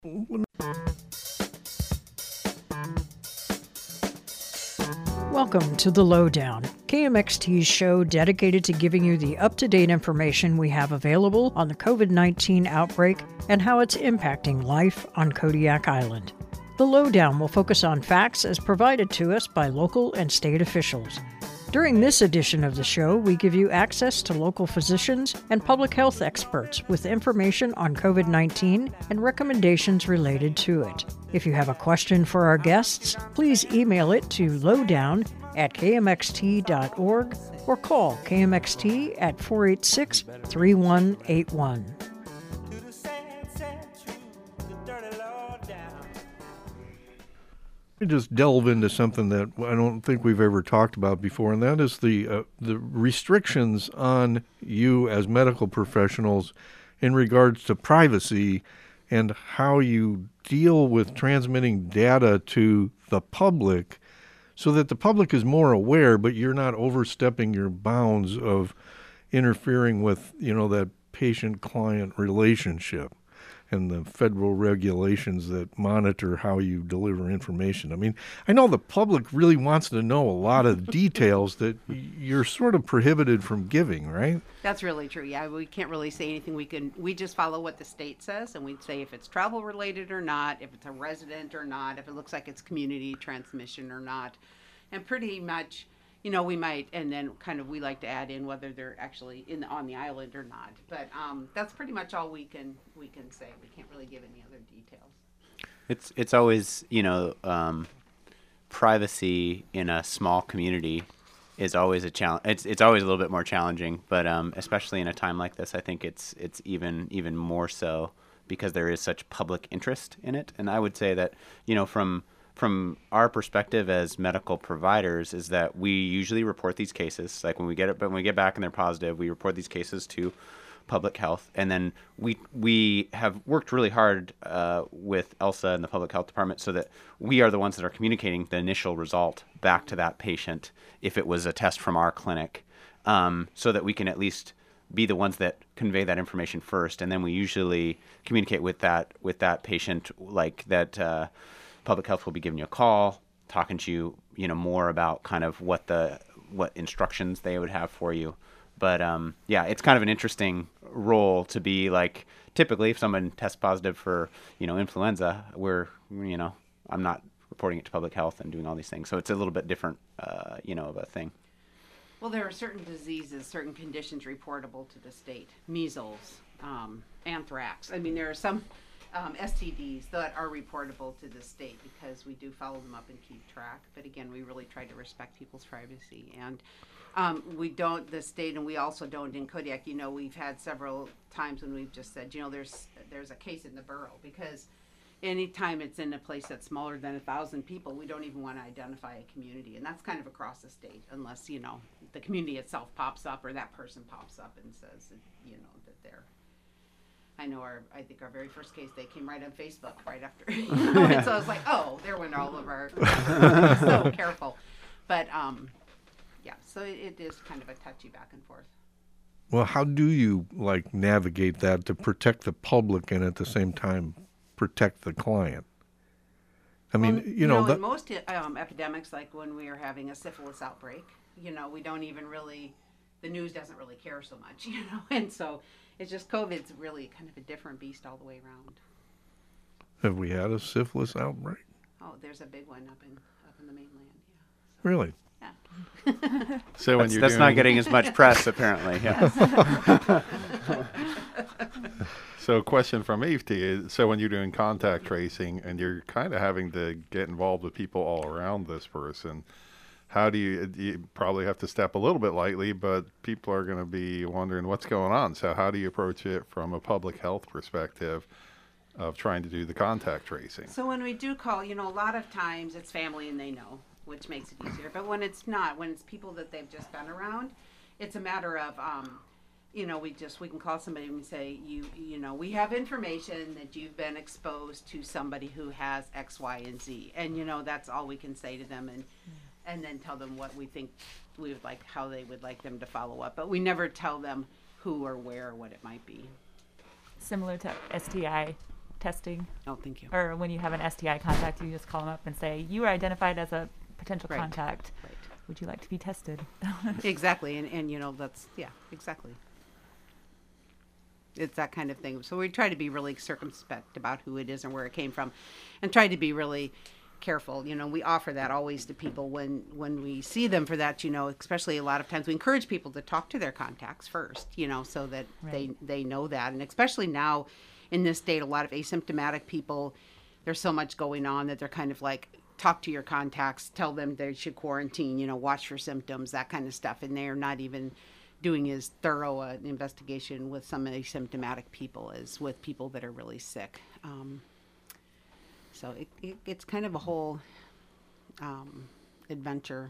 Welcome to The Lowdown, KMXT's show dedicated to giving you the up-to-date information we have available on the COVID-19 outbreak and how it's impacting life on Kodiak Island. The Lowdown will focus on facts as provided to us by local and state officials. During this edition of the show, we give you access to local physicians and public health experts with information on COVID-19 and recommendations related to it. If you have a question for our guests, please email it to lowdown@kmxt.org or call KMXT at 486-3181. Just delve into something that I don't think we've ever talked about before, and that is the restrictions on you as medical professionals in regards to privacy and how you deal with transmitting data to the public so that the public is more aware, but you're not overstepping your bounds of interfering with, that patient-client relationship and the federal regulations that monitor how you deliver information. I mean, I know the public really wants to know a lot of details that you're sort of prohibited from giving, right? That's really true. Yeah, we can't really say anything. We just follow what the state says, and we say if it's travel related or not, if it's a resident or not, if it looks like it's community transmission or not. And pretty much, we might, and then we like to add in whether they're actually on the island or not. But that's pretty much all we can say. We can't really give any other details. It's always, privacy in a small community is always a challenge. It's always a little bit more challenging, but especially in a time like this, I think it's even more so because there is such public interest in it. And I would say that, from our perspective as medical providers is that we usually report these cases. Like when we get back and they're positive, we report these cases to public health. And then we have worked really hard with ELSA and the public health department so that we are the ones that are communicating the initial result back to that patient if it was a test from our clinic, so that we can at least be the ones that convey that information first. And then we usually communicate with that patient like that. Public health will be giving you a call, talking to you, more about kind of what instructions they would have for you. But it's kind of an interesting role to be like. Typically, if someone tests positive for influenza, I'm not reporting it to public health and doing all these things. So it's a little bit different, of a thing. Well, there are certain diseases, certain conditions reportable to the state. Measles, anthrax. I mean, there are some STDs that are reportable to the state because we do follow them up and keep track. But again, we really try to respect people's privacy. And we don't, the state, and we also don't in Kodiak, we've had several times when we've just said, there's a case in the borough, because anytime it's in a place that's smaller than 1,000 people, we don't even want to identify a community. And that's kind of across the state, unless, the community itself pops up or that person pops up and says, that they're. I know I think our very first case, they came right on Facebook right after, and so I was like, oh, there went all of our, so careful. But, so it is kind of a touchy back and forth. Well, how do you, navigate that to protect the public and at the same time protect the client? I mean, in most epidemics, like when we are having a syphilis outbreak, we don't even really, the news doesn't really care so much, and so it's just COVID's really kind of a different beast all the way around. Have we had a syphilis outbreak? Oh, there's a big one up in the mainland, yeah. So, really? Yeah. So when that's not getting as much press, apparently. Yeah. So a question from Eve to you. So when you're doing contact tracing and you're kind of having to get involved with people all around this person, how do you probably have to step a little bit lightly, but people are going to be wondering what's going on. So how do you approach it from a public health perspective of trying to do the contact tracing? So when we do call, a lot of times it's family and they know, which makes it easier. But when it's not, when it's people that they've just been around, it's a matter of, we can call somebody and we say, we have information that you've been exposed to somebody who has X, Y, and Z. And, that's all we can say to them. And then tell them what we think we would like, how they would like them to follow up. But we never tell them who or where or what it might be. Similar to STI testing? Oh, thank you. Or when you have an STI contact, you just call them up and say, you were identified as a potential Right. contact. Right. Would you like to be tested? Exactly, and you know, that's, yeah, exactly. It's that kind of thing. So we try to be really circumspect about who it is and where it came from, and try to be really careful. You know, we offer that always to people when we see them for that, you know, especially a lot of times we encourage people to talk to their contacts first, you know, so that Right. they know that. And especially now in this state, a lot of asymptomatic people, there's so much going on that they're kind of like, talk to your contacts, tell them they should quarantine, you know, watch for symptoms, that kind of stuff. And they're not even doing as thorough an investigation with some asymptomatic people as with people that are really sick. So it's kind of a whole adventure.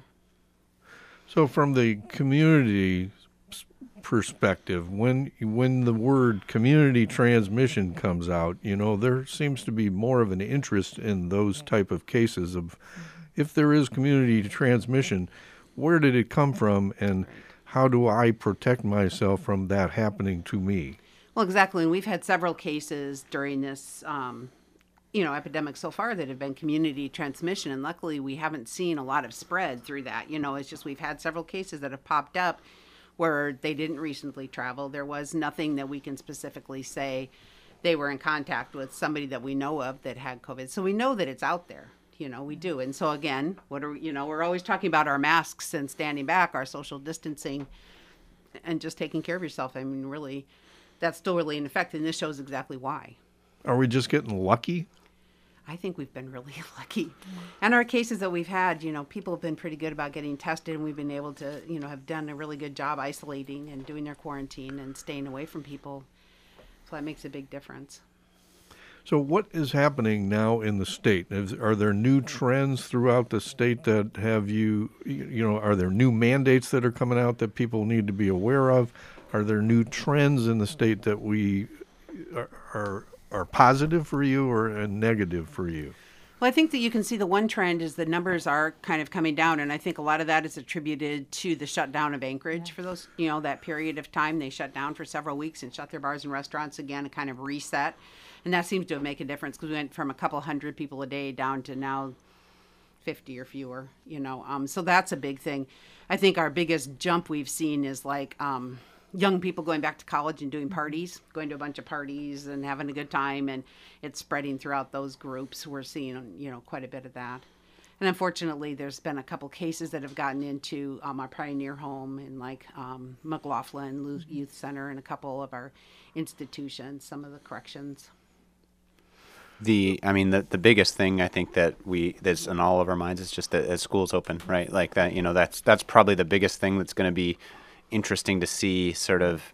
So from the community perspective, when the word community transmission comes out, you know, there seems to be more of an interest in those type of cases of if there is community transmission, where did it come from and how do I protect myself from that happening to me? Well, exactly. And we've had several cases during this, you know, epidemic so far that have been community transmission. And luckily, we haven't seen a lot of spread through that. You know, it's just we've had several cases that have popped up where they didn't recently travel. There was nothing that we can specifically say they were in contact with somebody that we know of that had COVID. So we know that it's out there. You know, we do. And so again, you know, we're always talking about our masks and standing back, our social distancing, and just taking care of yourself. I mean, really, that's still really in effect, and this shows exactly why. Are we just getting lucky? I think we've been really lucky. And our cases that we've had, you know, people have been pretty good about getting tested, and we've been able to, you know, have done a really good job isolating and doing their quarantine and staying away from people. So that makes a big difference. So what is happening now in the state? Are there new trends throughout the state that have you know, are there new mandates that are coming out that people need to be aware of? Are there new trends in the state that we are positive for you or negative for you? Well, I think that you can see the one trend is the numbers are kind of coming down, and I think a lot of that is attributed to the shutdown of Anchorage for those, you know, that period of time. They shut down for several weeks and shut their bars and restaurants again and kind of reset. And that seems to make a difference because we went from a couple hundred people a day down to now 50 or fewer, you know. So that's a big thing. I think our biggest jump we've seen is like young people going back to college and doing parties, going to a bunch of parties and having a good time, and it's spreading throughout those groups. We're seeing, you know, quite a bit of that. And unfortunately, there's been a couple cases that have gotten into our Pioneer Home and like McLaughlin Youth Center and a couple of our institutions, some of the corrections. The biggest thing I think that's in all of our minds is just that as schools open, right? Like that, you know, that's probably the biggest thing that's going to be interesting to see. Sort of,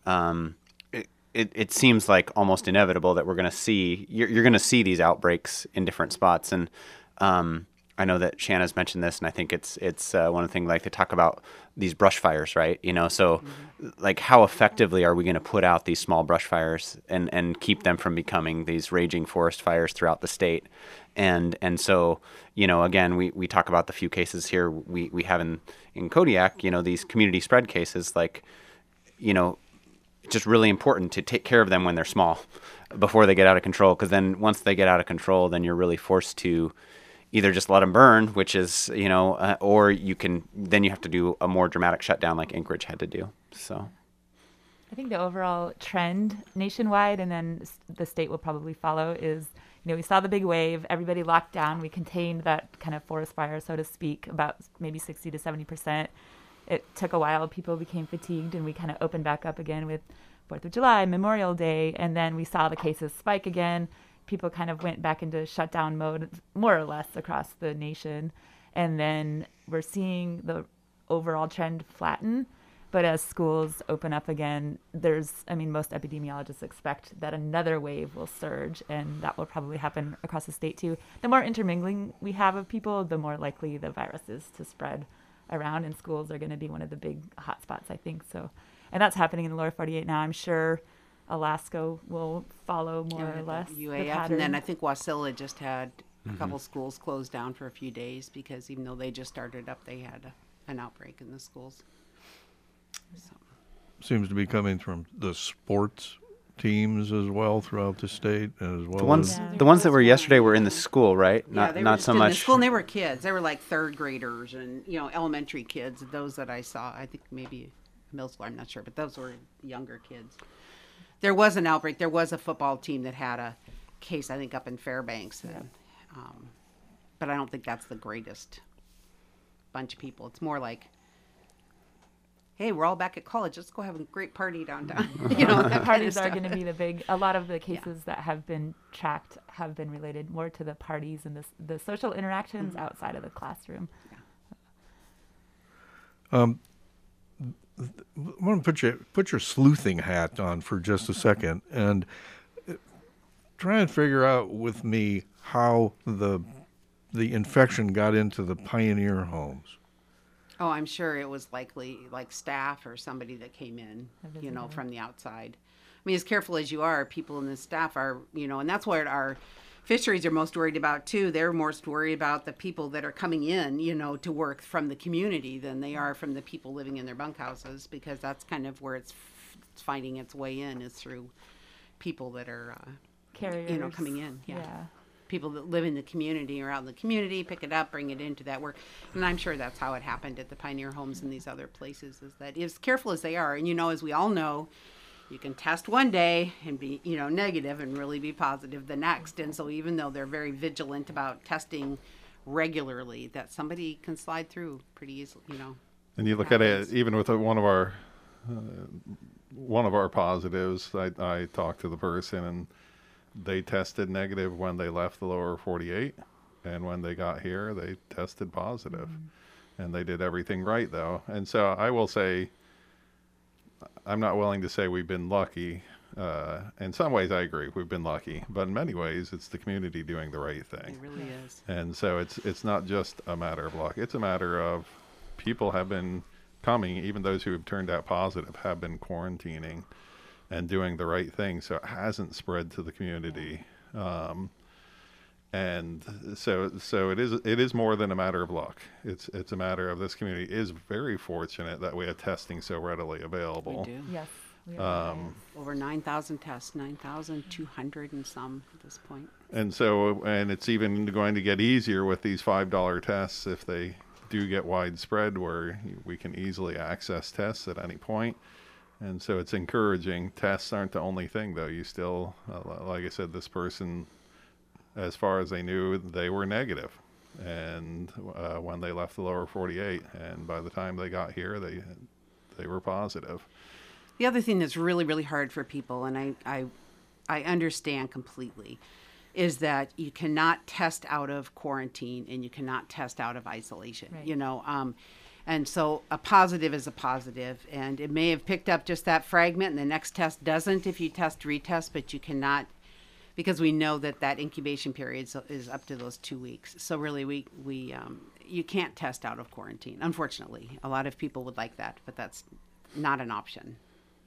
it seems like almost inevitable that we're going to see you're going to see these outbreaks in different spots, and I know that Shanna's mentioned this, and I think it's one of the things like to talk about these brush fires, right? You know, so like how effectively are we going to put out these small brush fires and keep them from becoming these raging forest fires throughout the state? And so, you know, again, we talk about the few cases here we have in Kodiak, you know, these community spread cases, like, you know, it's just really important to take care of them when they're small before they get out of control. Because then once they get out of control, then you're really forced to either just let them burn, which is, you know, or you have to do a more dramatic shutdown like Anchorage had to do. So I think the overall trend nationwide, and then the state will probably follow, is, you know, we saw the big wave, everybody locked down, we contained that kind of forest fire, so to speak, about maybe 60 to 70%. It took a while, people became fatigued, and we kind of opened back up again with 4th of July, Memorial Day, and then we saw the cases spike again. People kind of went back into shutdown mode, more or less, across the nation. And then we're seeing the overall trend flatten. But as schools open up again, most epidemiologists expect that another wave will surge, and that will probably happen across the state too. The more intermingling we have of people, the more likely the virus is to spread around, and schools are going to be one of the big hotspots, I think. So, and that's happening in the lower 48 now. I'm sure Alaska will follow more or less the UAF, pattern. and then I think Wasilla just had a couple schools closed down for a few days because even though they just started up, they had an outbreak in the schools. So. Seems to be coming from the sports teams as well throughout the state, as well The ones, as Yeah. the ones that were yesterday were in the school, right? Yeah, they were Not just so in much. the school, and they were kids. They were like third graders and elementary kids. Those that I saw, I think maybe middle school. I'm not sure, but those were younger kids. There was an outbreak. There was a football team that had a case, I think, up in Fairbanks, and, but I don't think that's the greatest bunch of people. It's more like, hey, we're all back at college. Let's go have a great party downtown. The that kind of parties are stuff. going to be a lot of the cases that have been tracked have been related more to the parties and the social interactions outside of the classroom. I want to put your sleuthing hat on for just a second and try and figure out with me how the infection got into the Pioneer homes. Oh, I'm sure it was likely like staff or somebody that came in, from the outside. I mean, as careful as you are, people in the staff are, and that's what our fisheries are most worried about too. They're most worried about the people that are coming in, to work from the community than they are from the people living in their bunkhouses, because that's kind of where it's finding its way in, is through people that are, Carriers. coming in. Yeah. People that live in the community or out in the community, pick it up, bring it into that work. And I'm sure that's how it happened at the Pioneer Homes and these other places, is that as careful as they are, and as we all know, you can test one day and be, negative and really be positive the next. And so even though they're very vigilant about testing regularly, that somebody can slide through pretty easily, And you look at it, even with one of our positives, I talked to the person and they tested negative when they left the lower 48, and when they got here, they tested positive. And they did everything right, though. And so I will say, I'm not willing to say we've been lucky. In some ways, I agree, we've been lucky. But in many ways, it's the community doing the right thing. it really is. And so it's not just a matter of luck. It's a matter of people have been coming, even those who have turned out positive have been quarantining and doing the right thing, so it hasn't spread to the community. And so it is more than a matter of luck. It's a matter of this community is very fortunate that we have testing so readily available. We do. Yes. We are Over 9,000 tests, 9,200 and some at this point. And it's even going to get easier with these $5 tests if they do get widespread, where we can easily access tests at any point. And so it's encouraging. Tests aren't the only thing, though. You still, like I said, this person, as far as they knew, they were negative. And when they left the lower 48, and by the time they got here, they were positive. The other thing that's really, really hard for people, and I understand completely, is that you cannot test out of quarantine and you cannot test out of isolation. Right. And so a positive is a positive, and it may have picked up just that fragment, and the next test doesn't if you retest, but you cannot, because we know that incubation period is up to those 2 weeks. So really, we you can't test out of quarantine. Unfortunately, a lot of people would like that, but that's not an option.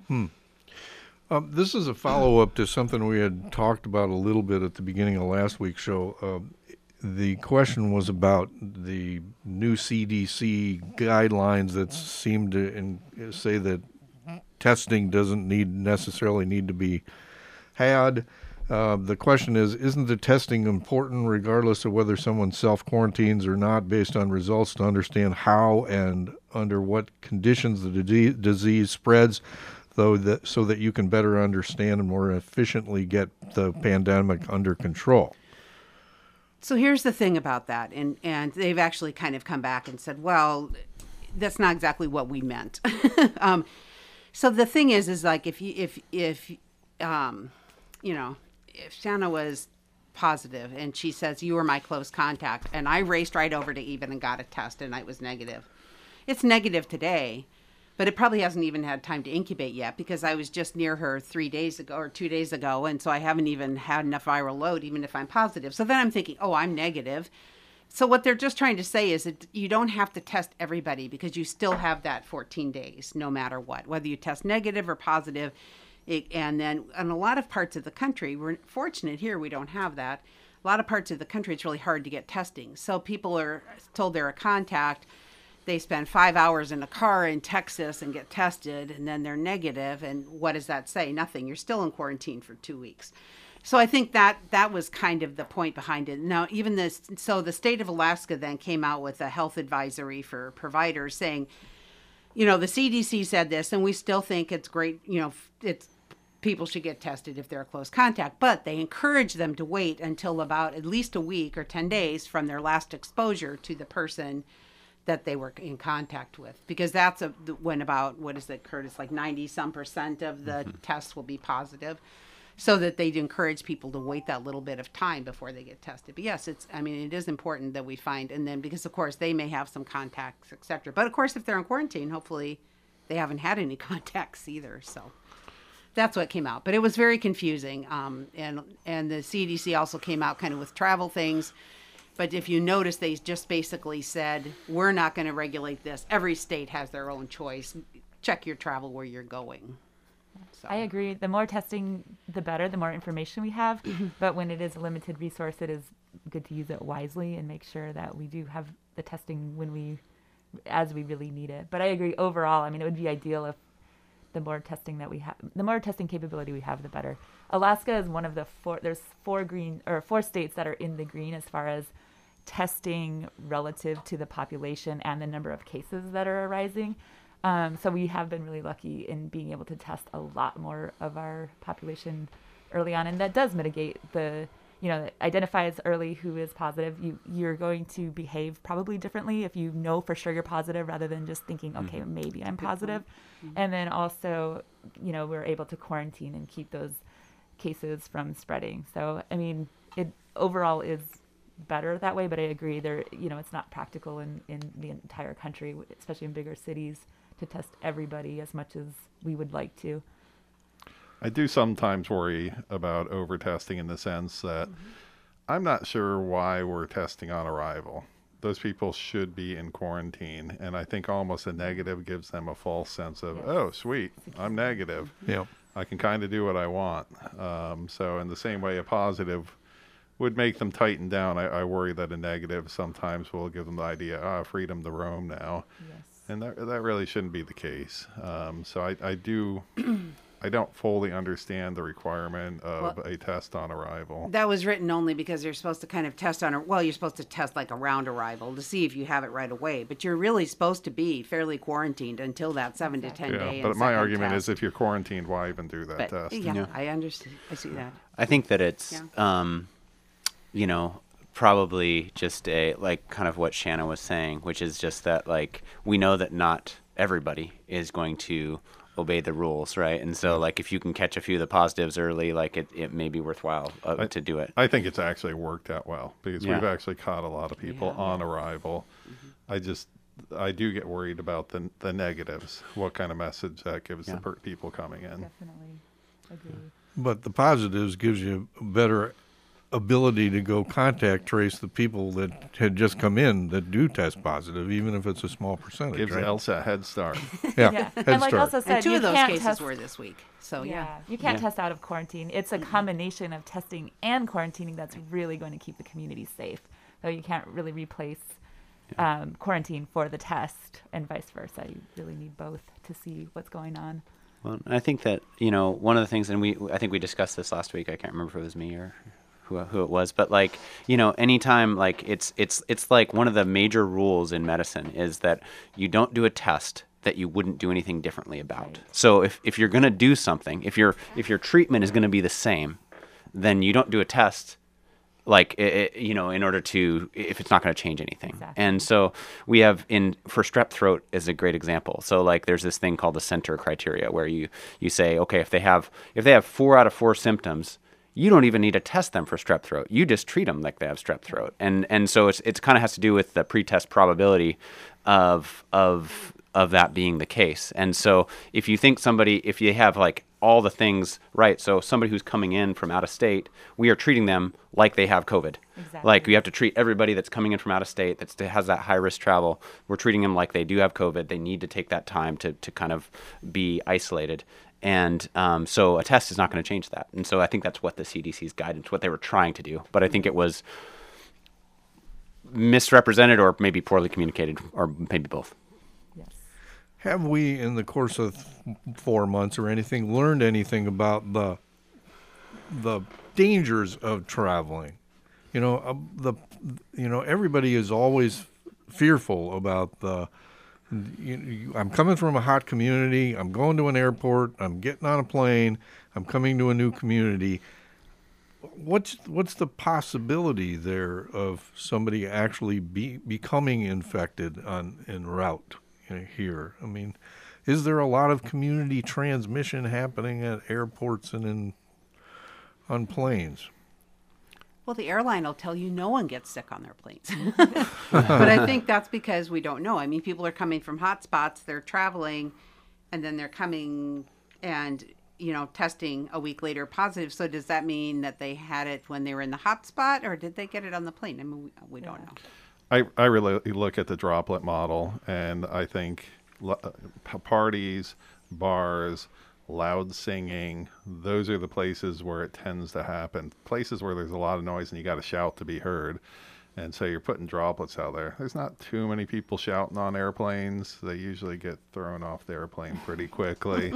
This is a follow-up to something we had talked about a little bit at the beginning of last week's show. The question was about the new CDC guidelines that seem to say that testing doesn't necessarily need to be had. The question is, isn't the testing important regardless of whether someone self-quarantines or not, based on results, to understand how and under what conditions the disease spreads, so that you can better understand and more efficiently get the pandemic under control? So here's the thing about that, and they've actually kind of come back and said, well, that's not exactly what we meant. So the thing is like if Shanna was positive and she says, you were my close contact, and I raced right over to Even and got a test and it was negative. It's negative today, but it probably hasn't even had time to incubate yet, because I was just near her 3 days ago or 2 days ago. And so I haven't even had enough viral load, even if I'm positive. So then I'm thinking, oh, I'm negative. So what they're just trying to say is that you don't have to test everybody, because you still have that 14 days, no matter what, whether you test negative or positive. And then in a lot of parts of the country, we're fortunate here, we don't have that. A lot of parts of the country, it's really hard to get testing. So people are told they're a contact. they spend 5 hours in a car in Texas and get tested and then they're negative, and what does that say? Nothing. You're still in quarantine for 2 weeks. So I think that was kind of the point behind it. Now, even this, so the state of Alaska then came out with a health advisory for providers saying, the CDC said this, and we still think it's great, it's people should get tested if they're a close contact, but they encourage them to wait until about at least a week or 10 days from their last exposure to the person that they were in contact with, because that's when about, what is it, Curtis, like 90% of the tests will be positive. So that they'd encourage people to wait that little bit of time before they get tested. But yes, it is important that we find, and then because of course they may have some contacts, etc. But of course, if they're in quarantine, hopefully they haven't had any contacts either. So that's what came out. But it was very confusing. And the CDC also came out kind of with travel things. But if you notice, they just basically said, we're not going to regulate this. Every state has their own choice. Check your travel where you're going. So. I agree. The more testing, the better, the more information we have. But when it is a limited resource, it is good to use it wisely and make sure that we do have the testing as we really need it. But I agree overall, it would be ideal if the more testing that we have, the more testing capability we have, the better. Alaska is one of the there's four states that are in the green as far as testing relative to the population and the number of cases that are arising. So we have been really lucky in being able to test a lot more of our population early on. And that does mitigate identifies early who is positive. You're going to behave probably differently if you know for sure you're positive rather than just thinking, okay, maybe I'm positive. And then also, we're able to quarantine and keep those cases from spreading. So, it overall is better that way, but I agree it's not practical in the entire country, especially in bigger cities, to test everybody as much as we would like to. I do sometimes worry about over-testing in the sense that I'm not sure why we're testing on arrival. Those people should be in quarantine, and I think almost a negative gives them a false sense of, oh, sweet, I'm negative. Yeah. I can kind of do what I want. So in the same way, a positive would make them tighten down. I worry that a negative sometimes will give them the idea, freedom to roam now. Yes. And that really shouldn't be the case. So I don't fully understand the requirement of a test on arrival. That was written only because you're supposed to kind of test you're supposed to test like around arrival to see if you have it right away. But you're really supposed to be fairly quarantined until that 7 to 10 day. But my argument is if you're quarantined, why even do that test? Yeah, I understand. I see that. I think that it's, probably just kind of what Shanna was saying, which is just that we know that not everybody is going to obey the rules, right? And so if you can catch a few of the positives early, it may be worthwhile to do it. I think it's actually worked out well because we've actually caught a lot of people on arrival. I do get worried about the negatives, what kind of message that gives the people coming in. Definitely agree. But the positives gives you a better ability to go contact trace the people that had just come in that do test positive, even if it's a small percentage. Gives Elsa a head start. Head and like start. Elsa said, And two of those cases test, were this week. So you can't test out of quarantine. It's a combination of testing and quarantining that's really going to keep the community safe. So you can't really replace quarantine for the test and vice versa. You really need both to see what's going on. Well, I think that, one of the things, and I think we discussed this last week. I can't remember if it was me or who it was, but anytime it's like one of the major rules in medicine is that you don't do a test that you wouldn't do anything differently about. Right. So if you're going to do something, if your treatment is going to be the same, then you don't do a test in order to, if it's not going to change anything. Exactly. And so we have for strep throat is a great example. So there's this thing called the center criteria where you say, okay, if they have 4 out of 4 symptoms, you don't even need to test them for strep throat. You just treat them like they have strep throat. And so it's kind of has to do with the pretest probability of that being the case. And so if you think if you have all the things right, so somebody who's coming in from out of state, we are treating them like they have COVID. Exactly. We have to treat everybody that's coming in from out of state that has that high risk travel. We're treating them like they do have COVID. They need to take that time to kind of be isolated. And so a test is not going to change that. And so I think that's what the CDC's guidance, what they were trying to do. But I think it was misrepresented or maybe poorly communicated, or maybe both. Yes. Have we, in the course of 4 months or anything, learned anything about the dangers of traveling? Everybody is always fearful about I'm coming from a hot community. I'm going to an airport. I'm getting on a plane. I'm coming to a new community. What's the possibility there of somebody actually becoming infected en route here? I mean, is there a lot of community transmission happening at airports and on planes? Well, the airline will tell you no one gets sick on their planes. But I think that's because we don't know. I mean, people are coming from hot spots, they're traveling, and then they're coming and, testing a week later positive. So does that mean that they had it when they were in the hot spot, or did they get it on the plane? I mean, we don't know. I really look at the droplet model, and I think parties, bars, loud singing, those are the places where it tends to happen. Places where there's a lot of noise and you got to shout to be heard. And so you're putting droplets out there. There's not too many people shouting on airplanes. They usually get thrown off the airplane pretty quickly.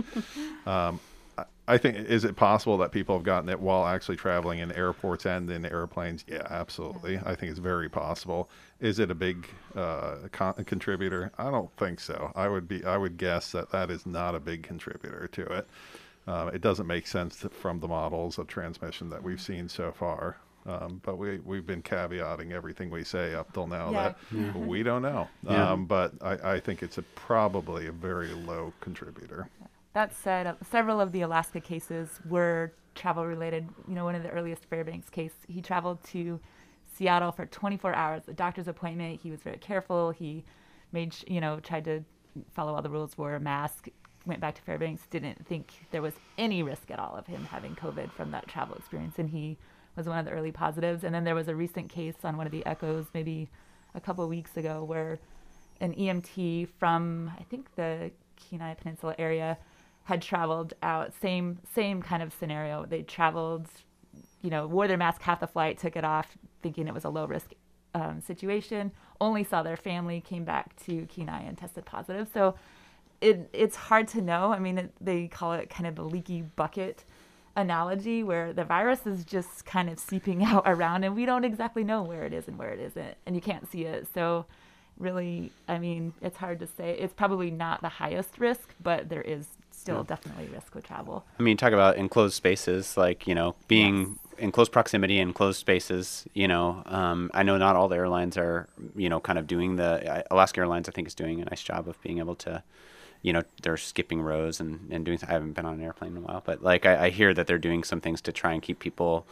I think, is it possible that people have gotten it while actually traveling in airports and in airplanes? Yeah, absolutely. I think it's very possible. Is it a big contributor? I don't think so. I would guess that is not a big contributor to it. It doesn't make sense from the models of transmission that we've seen so far. But we've been caveating everything we say up till now that we don't know. But I think it's probably a very low contributor. That said, several of the Alaska cases were travel related. One of the earliest Fairbanks case, he traveled to Seattle for 24 hours, a doctor's appointment. He was very careful. He made, tried to follow all the rules, wore a mask, went back to Fairbanks, didn't think there was any risk at all of him having COVID from that travel experience. And he was one of the early positives. And then there was a recent case on one of the echoes maybe a couple of weeks ago where an EMT from, I think, the Kenai Peninsula area had traveled out, same kind of scenario. They traveled, wore their mask half the flight, took it off, thinking it was a low risk situation, only saw their family, came back to Kenai and tested positive. So it's hard to know. I mean, they call it kind of a leaky bucket analogy where the virus is just kind of seeping out around and we don't exactly know where it is and where it isn't, and you can't see it. So really, I mean, it's hard to say. It's probably not the highest risk, but there is still definitely risk with travel. I mean, talk about enclosed spaces, like, being in close proximity in closed spaces. I know not all the airlines are, kind of doing Alaska Airlines, I think, is doing a nice job of being able to, they're skipping rows and doing, I haven't been on an airplane in a while, but like I hear that they're doing some things to try and keep people,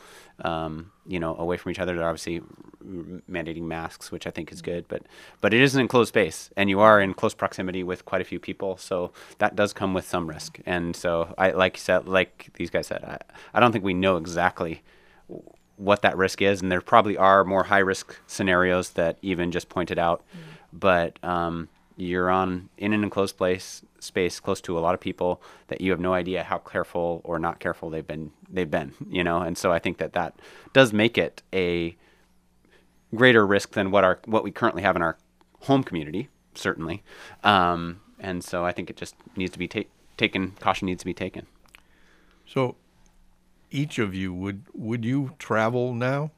away from each other. They're obviously mandating masks, which I think is good, but it is an enclosed space and you are in close proximity with quite a few people. So that does come with some risk. And so like these guys said, I don't think we know exactly what that risk is. And there probably are more high risk scenarios that even just pointed out, but, you're in an enclosed space close to a lot of people that you have no idea how careful or not careful they've been, and so I think that does make it a greater risk than what we currently have in our home community, certainly. And so I think it just needs to be taken. Caution needs to be taken. So, each of you would you travel now?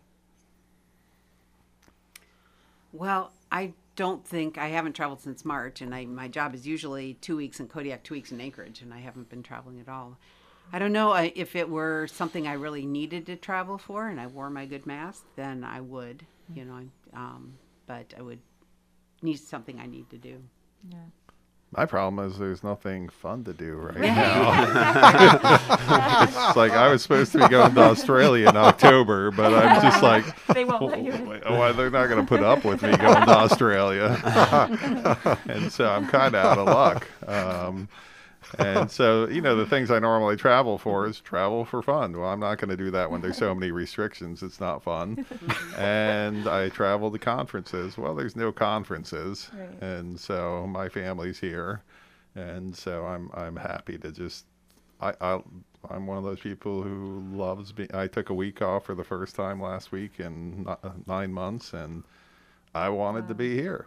Well, I haven't traveled since March, and my job is usually 2 weeks in Kodiak, 2 weeks in Anchorage, and I haven't been traveling at all. I don't know if it were something I really needed to travel for and I wore my good mask, then I would, but I would need something I need to do. Yeah. My problem is there's nothing fun to do right now. It's like I was supposed to be going to Australia in October, but I'm just like, they won't let you in. They're not going to put up with me going to Australia. And so I'm kind of out of luck. And so, the things I normally travel for is travel for fun. Well, I'm not going to do that when there's so many restrictions. It's not fun. And I travel to conferences. Well, there's no conferences. Right. And so my family's here. And so I'm happy to just, I'm one of those people who loves I took a week off for the first time last week in 9 months, and I wanted to be here.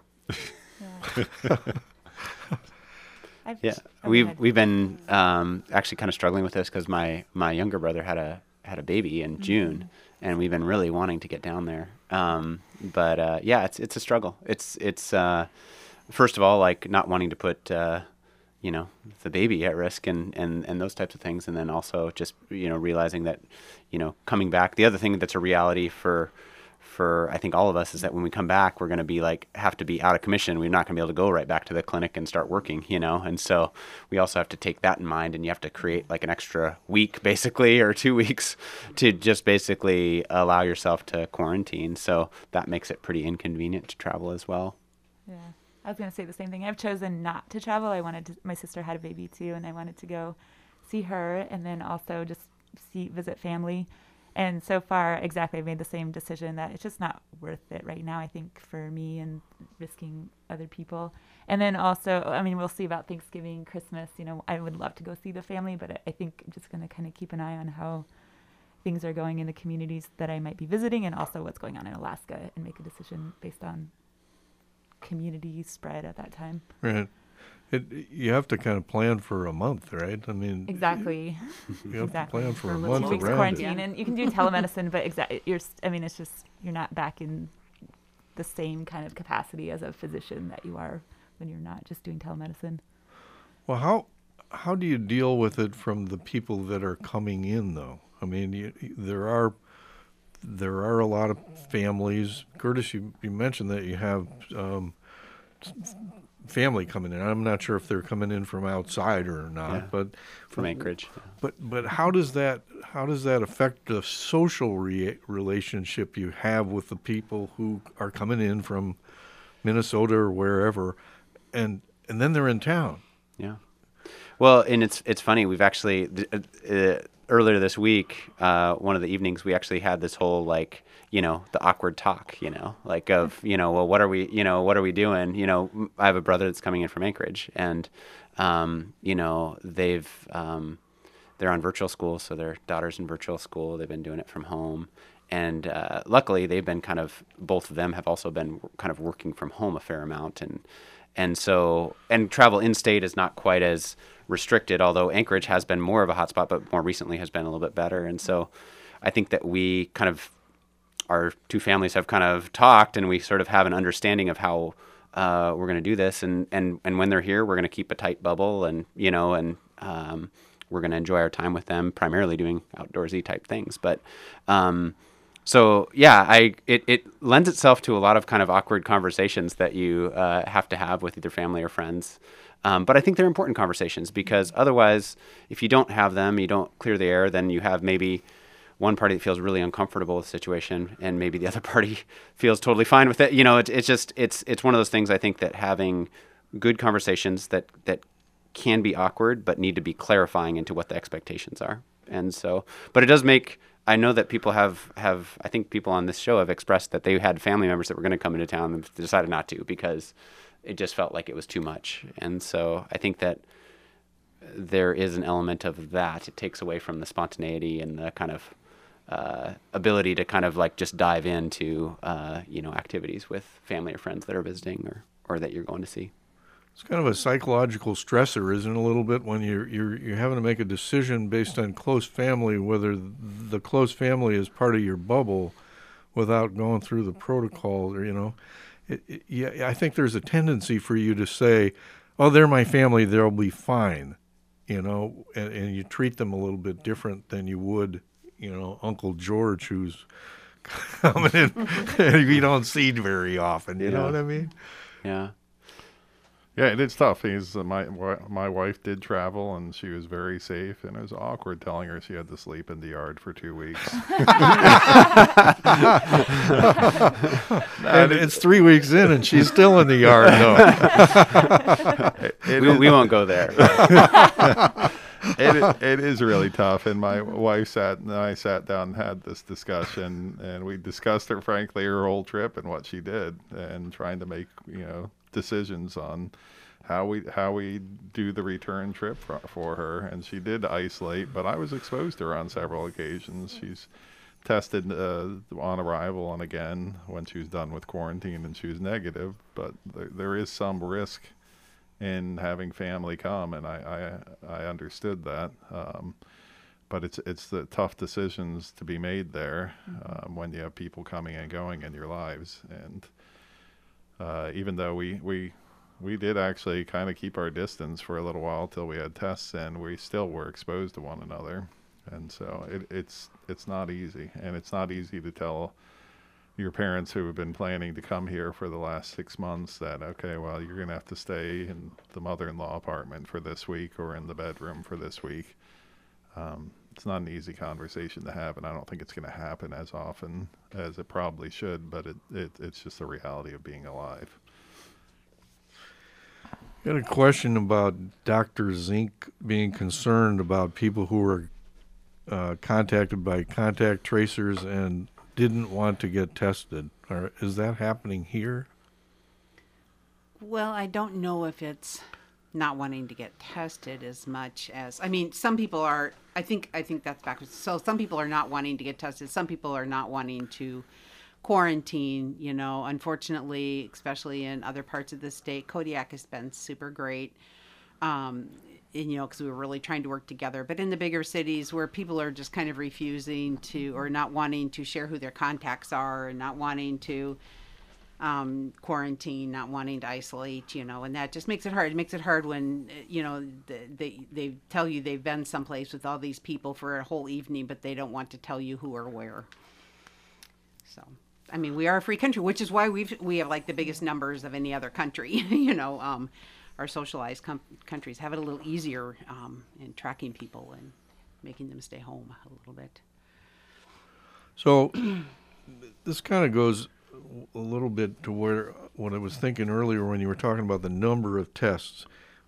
Yeah, we've been actually kind of struggling with this because my younger brother had a baby in June, and we've been really wanting to get down there. But yeah, it's a struggle. It's first of all, like not wanting to put the baby at risk and those types of things, and then also just realizing that coming back. The other thing that's a reality for I think all of us is that when we come back, we're going to be have to be out of commission. We're not going to be able to go right back to the clinic and start working, and so we also have to take that in mind, and you have to create like an extra week basically or 2 weeks to just basically allow yourself to quarantine. So that makes it pretty inconvenient to travel as well. Yeah. I was going to say the same thing. I've chosen not to travel. My sister had a baby too, and I wanted to go see her and then also just visit family. And so far, exactly, I've made the same decision that it's just not worth it right now, I think, for me and risking other people. And then also, I mean, we'll see about Thanksgiving, Christmas. I would love to go see the family, but I think I'm just going to kind of keep an eye on how things are going in the communities that I might be visiting and also what's going on in Alaska and make a decision based on community spread at that time. Right. You have to kind of plan for a month, right? I mean, exactly. You have exactly. to plan for a 2 month weeks around quarantine, it. and you can do telemedicine, but it's just you're not back in the same kind of capacity as a physician that you are when you're not just doing telemedicine. Well, how do you deal with it from the people that are coming in, though? I mean, there are a lot of families. Curtis, you mentioned that you have family coming in. I'm not sure if they're coming in from outside or not, but from Anchorage. But how does that affect the social relationship you have with the people who are coming in from Minnesota or wherever, and then they're in town? Yeah. Well, and it's funny. We've actually earlier this week, one of the evenings, we actually had this whole the awkward talk, well, what are we doing? I have a brother that's coming in from Anchorage, and they're on virtual school, so their daughter's in virtual school. They've been doing it from home. And luckily, they've been both of them have also been kind of working from home a fair amount. And travel in-state is not quite as restricted, although Anchorage has been more of a hotspot, but more recently has been a little bit better. And so I think that our two families have kind of talked, and we sort of have an understanding of how we're going to do this. And when they're here, we're going to keep a tight bubble, and we're going to enjoy our time with them, primarily doing outdoorsy type things. But so yeah, it lends itself to a lot of kind of awkward conversations that you have to have with either family or friends. But I think they're important conversations, because otherwise, if you don't have them, you don't clear the air, then you have maybe one party that feels really uncomfortable with the situation, and maybe the other party feels totally fine with it. It's one of those things, I think, that having good conversations that can be awkward, but need to be clarifying into what the expectations are. And so, but it does make, I know that people have I think people on this show have expressed that they had family members that were going to come into town and decided not to because it just felt like it was too much. And so I think that there is an element of that. It takes away from the spontaneity and the kind of ability to kind of just dive into, activities with family or friends that are visiting or that you're going to see. It's kind of a psychological stressor, isn't it, a little bit, when you're having to make a decision based on close family, whether the close family is part of your bubble without going through the protocol, or, I think there's a tendency for you to say, oh, they're my family, they'll be fine, and you treat them a little bit different than you would, Uncle George, who's coming in and you don't see very often, you know what I mean? Yeah. Yeah, it is tough. My wife did travel, and she was very safe, and it was awkward telling her she had to sleep in the yard for 2 weeks. And it's 3 weeks in, and she's still in the yard. No, we won't go there. It is really tough, and my wife and I sat down and had this discussion, and we discussed frankly her whole trip and what she did, and trying to make decisions on how we do the return trip for her. And she did isolate, but I was exposed to her on several occasions. She's tested on arrival and again when she was done with quarantine and she was negative. But there is some risk in having family come, and I understood that. But it's the tough decisions to be made there when you have people coming and going in your lives. And even though we did actually kind of keep our distance for a little while till we had tests in, we still were exposed to one another. And so it's not easy. And it's not easy to tell your parents who have been planning to come here for the last 6 months that, okay, well, you're going to have to stay in the mother-in-law apartment for this week or in the bedroom for this week. It's not an easy conversation to have, and I don't think it's going to happen as often as it probably should, but it's just the reality of being alive. I had a question about Dr. Zink being concerned about people who were contacted by contact tracers and didn't want to get tested. Is that happening here? Well, I don't know if it's not wanting to get tested as much as, I mean, some people are, I think that's backwards. So some people are not wanting to get tested. Some people are not wanting to quarantine, you know. Unfortunately, especially in other parts of the state, Kodiak has been super great. And, you know, because we were really trying to work together. But in the bigger cities where people are just kind of refusing to, or not wanting to share who their contacts are, and not wanting to quarantine, not wanting to isolate, you know, and that just makes it hard. It makes it hard when, you know, they tell you they've been someplace with all these people for a whole evening, but they don't want to tell you who or where. So, I mean, we are a free country, which is why we have like the biggest numbers of any other country, you know. Our socialized countries have it a little easier in tracking people and making them stay home a little bit. So this kind of goes a little bit to what I was thinking earlier when you were talking about the number of tests.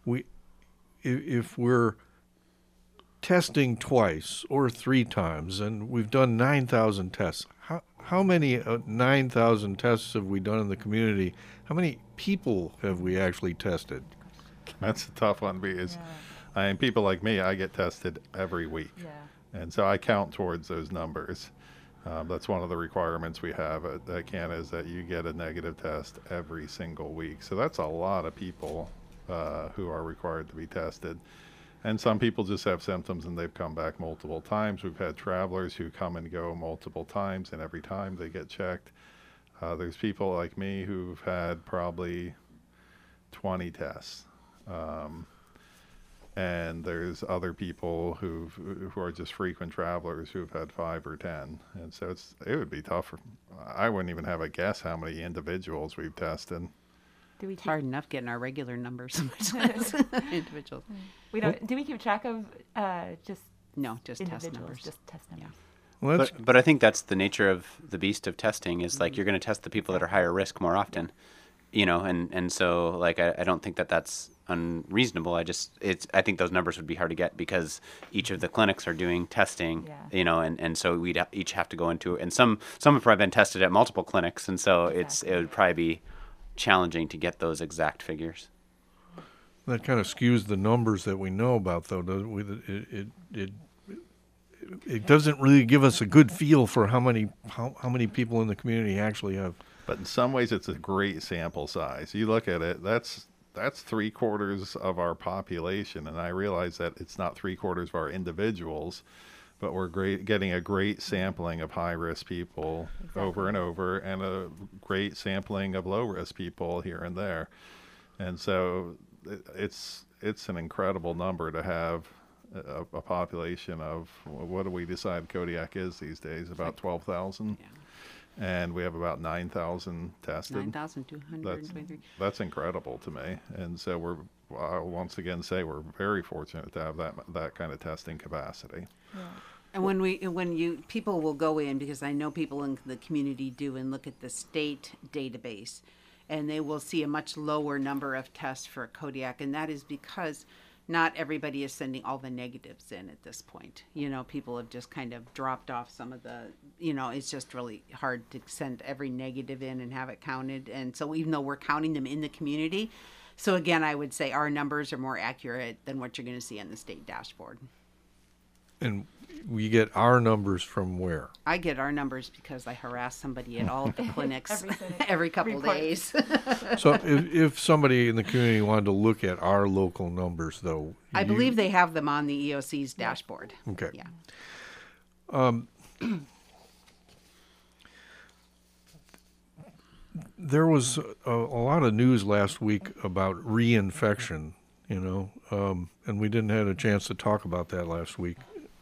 If we're testing twice or 3 times, and we've done 9,000 tests, how many 9,000 tests have we done in the community? How many people have we actually tested? That's a tough one because I mean, people like me, I get tested every week. Yeah. And so I count towards those numbers. That's one of the requirements we have at CANA is that you get a negative test every single week. So that's a lot of people who are required to be tested. And some people just have symptoms and they've come back multiple times. We've had travelers who come and go multiple times, and every time they get checked. There's people like me who've had probably 20 tests. And there's other people who are just frequent travelers who've had 5 or 10. And so it would be tough. I wouldn't even have a guess how many individuals we've tested. It's hard enough getting our regular numbers, much less individuals. We don't. Do we keep track of just test numbers? Just test numbers. Yeah. Well, But I think that's the nature of the beast of testing is like you're going to test the people that are higher risk more often, you know, and so like I don't think that's unreasonable. I think those numbers would be hard to get because each of the clinics are doing testing, you know, and so we'd each have to go into it. And some have probably been tested at multiple clinics, and so it would probably be challenging to get those exact figures. that kind of skews the numbers that we know about, though. It doesn't really give us a good feel for how many people in the community actually have. But in some ways, it's a great sample size. You look at it, that's 3/4 of our population, and I realize that it's not 3/4 of our individuals, but we're getting a great sampling of high-risk people over and over, and a great sampling of low-risk people here and there. And so it's an incredible number to have a population of, what do we decide Kodiak is these days? About 12,000? Yeah. And we have about 9,000 tested. 9,223. That's incredible to me. And so I'll once again say we're very fortunate to have that kind of testing capacity. Yeah. And people will go in, because I know people in the community do, and look at the state database, and they will see a much lower number of tests for Kodiak, and that is because not everybody is sending all the negatives in at this point. You know, people have just kind of dropped off some of the, you know, it's just really hard to send every negative in and have it counted. And so even though we're counting them in the community, so again, I would say our numbers are more accurate than what you're going to see on the state dashboard. And we get our numbers from where? I get our numbers because I harass somebody at all of the clinics Every clinic every couple reports. days. So if somebody in the community wanted to look at our local numbers, though, I believe they have them on the EOC's dashboard. Okay. Yeah. There was a lot of news last week about reinfection, and we didn't have a chance to talk about that last week.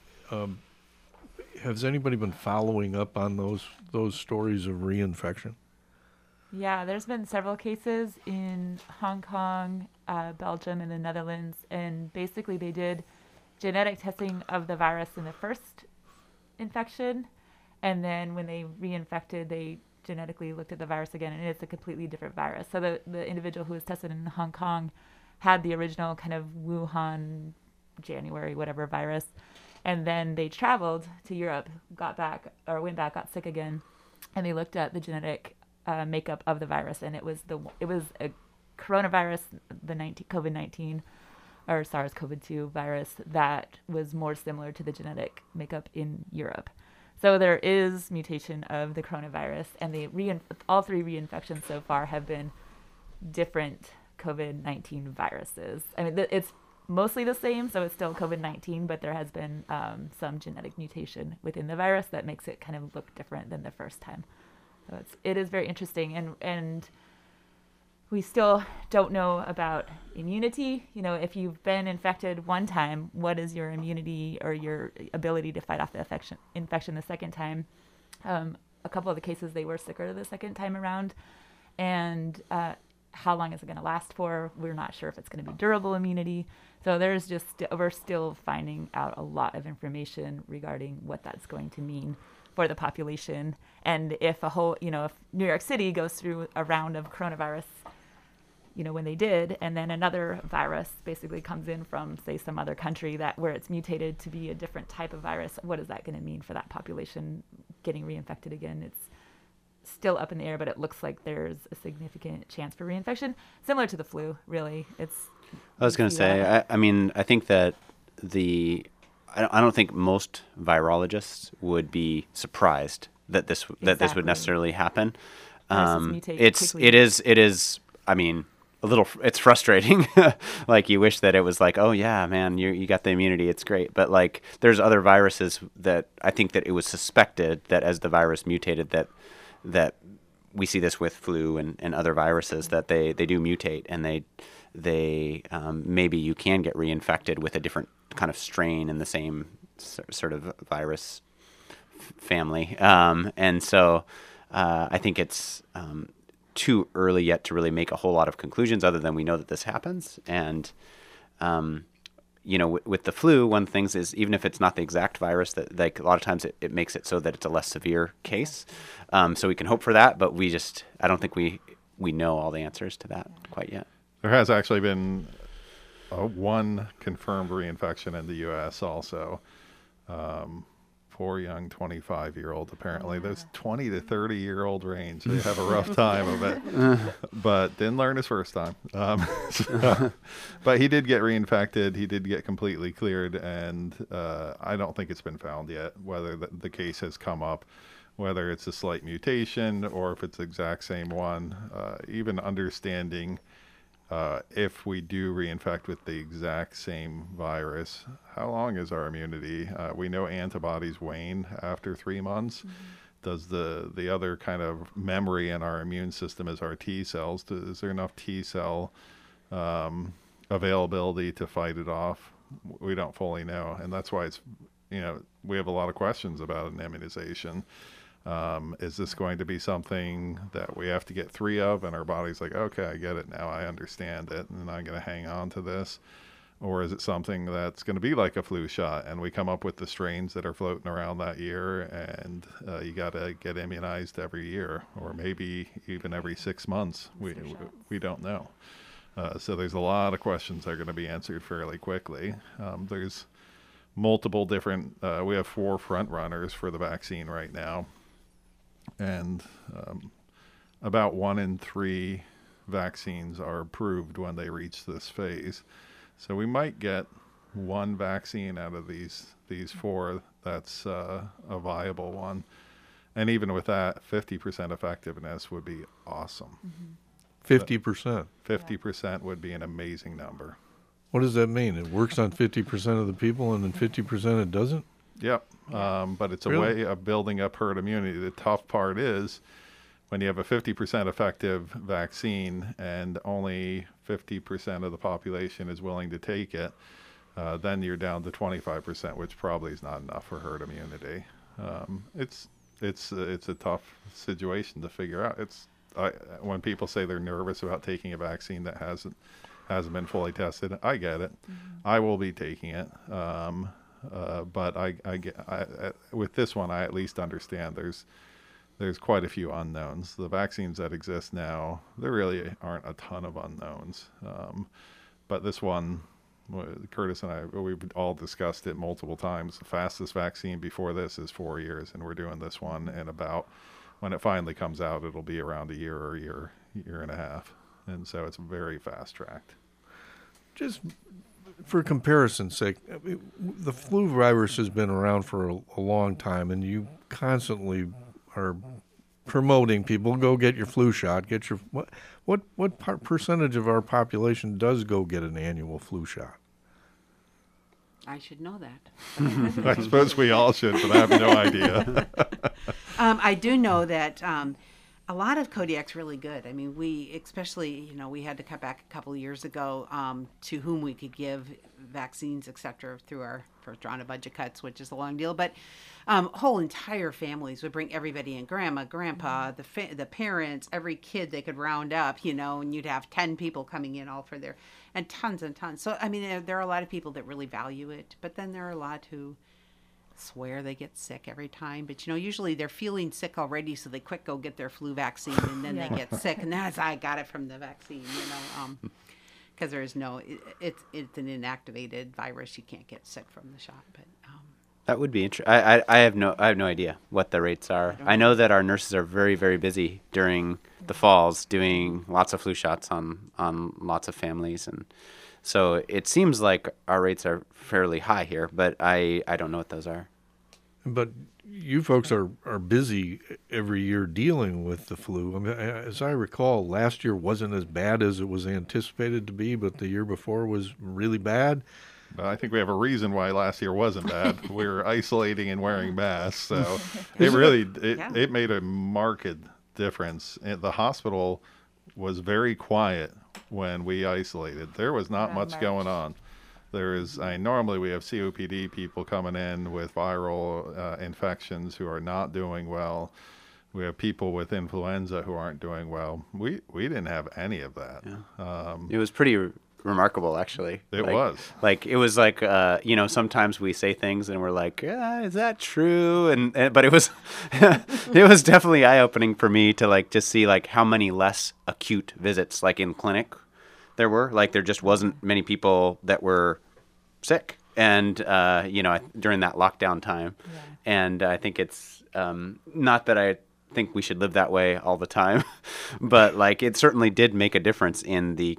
Has anybody been following up on those stories of reinfection? Yeah, there's been several cases in Hong Kong, Belgium, and the Netherlands, and basically they did genetic testing of the virus in the first infection, and then when they reinfected, they genetically looked at the virus again, and it's a completely different virus. So the individual who was tested in Hong Kong had the original kind of Wuhan, January, whatever virus, and then they traveled to Europe, went back, got sick again, and they looked at the genetic makeup of the virus, and it was a coronavirus, the COVID-19 or SARS-CoV-2 virus that was more similar to the genetic makeup in Europe. So there is mutation of the coronavirus, and all three reinfections so far have been different COVID-19 viruses. I mean, it's mostly the same, so it's still COVID-19, but there has been some genetic mutation within the virus that makes it kind of look different than the first time. So it is very interesting, and we still don't know about immunity. If you've been infected one time, what is your immunity or your ability to fight off the infection the second time? A couple of the cases, they were sicker the second time around. And how long is it going to last for? We're not sure if it's going to be durable immunity. So we're still finding out a lot of information regarding what that's going to mean for the population. And if if New York City goes through a round of coronavirus, when they did, and then another virus basically comes in from, say, some other country where it's mutated to be a different type of virus, what is that going to mean for that population getting reinfected again? It's still up in the air, but it looks like there's a significant chance for reinfection, similar to the flu, really. I was going to say, I think that I don't think most virologists would be surprised that this would necessarily happen. It is. I mean, it's frustrating. Like, you wish that it was like, oh yeah, man, you got the immunity, it's great. But like, there's other viruses that I think that it was suspected that as the virus mutated, that we see this with flu and other viruses, that they do mutate, and they maybe you can get reinfected with a different kind of strain in the same sort of virus family. And so I think it's too early yet to really make a whole lot of conclusions, other than we know that this happens. And with the flu, one of the things is, even if it's not the exact virus, that like a lot of times it makes it so that it's a less severe case. So we can hope for that, but I don't think we know all the answers to that quite yet. There has actually been one confirmed reinfection in the U.S. also. Poor young 25-year-old, apparently. Those 20 to 30-year-old range, they have a rough time of it. But didn't learn his first time. But he did get reinfected. He did get completely cleared, and I don't think it's been found yet whether the case has come up, whether it's a slight mutation or if it's the exact same one. Even understanding if we do reinfect with the exact same virus, how long is our immunity? We know antibodies wane after 3 months. Mm-hmm. Does the other kind of memory in our immune system is our T cells? Is there enough T cell availability to fight it off? We don't fully know, and that's why we have a lot of questions about an immunization. Is this going to be something that we have to get 3 of, and our body's like, okay, I get it now, I understand it, and I'm going to hang on to this? Or is it something that's going to be like a flu shot, and we come up with the strains that are floating around that year, and you got to get immunized every year, or maybe even every 6 months? We don't know. So there's a lot of questions that are going to be answered fairly quickly. There's multiple different, we have 4 front runners for the vaccine right now. And about 1 in 3 vaccines are approved when they reach this phase. So we might get one vaccine out of these four that's a viable one. And even with that, 50% effectiveness would be awesome. 50%. 50% would be an amazing number. What does that mean? It works on 50% of the people, and then 50% it doesn't? Yep. But it's a Really? way of building up herd immunity. The tough part is when you have a 50% effective vaccine and only 50% of the population is willing to take it, then you're down to 25%, which probably is not enough for herd immunity. It's a tough situation to figure out. When people say they're nervous about taking a vaccine that hasn't been fully tested, I get it. I will be taking it. But with this one, I at least understand there's quite a few unknowns. The vaccines that exist now, there really aren't a ton of unknowns. But this one, Curtis and I, we've all discussed it multiple times. The fastest vaccine before this is 4 years, and we're doing this one in about, when it finally comes out, it'll be around a year or year and a half. And so it's very fast-tracked. Just for comparison's sake, the flu virus has been around for a long time, and you constantly are promoting people, go get your flu shot. Get your what percentage of our population does go get an annual flu shot? I should know that. I suppose we all should, but I have no idea. I do know that a lot of Kodiak's really good. I mean, we especially, we had to cut back a couple of years ago to whom we could give vaccines, et cetera, through our first round of budget cuts, which is a long deal. But whole entire families would bring everybody in, grandma, grandpa, the parents, every kid they could round up, and you'd have 10 people coming in all for their, and tons. So, I mean, there are a lot of people that really value it, but then there are a lot who swear they get sick every time, but usually they're feeling sick already, so they quick go get their flu vaccine, and then they get sick, and that's I got it from the vaccine, because there is no, it's an inactivated virus. You can't get sick from the shot, but That would be interesting. I have no idea what the rates are. I know that our nurses are very, very busy during the falls doing lots of flu shots on lots of families, and so it seems like our rates are fairly high here, but I don't know what those are. But you folks are busy every year dealing with the flu. I mean, as I recall, last year wasn't as bad as it was anticipated to be, but the year before was really bad. I think we have a reason why last year wasn't bad. We were isolating and wearing masks, so it made a marked difference. The hospital was very quiet when we isolated. There was not much going on. Normally we have COPD people coming in with viral infections who are not doing well. We have people with influenza who aren't doing well. We didn't have any of that. Yeah. It was pretty remarkable, actually. It was like sometimes we say things and we're like, is that true? But it was it was definitely eye-opening for me to just see how many less acute visits in clinic there were. There just wasn't many people that were sick, and during that lockdown time. Yeah. And I think it's not that I think we should live that way all the time, but it certainly did make a difference in the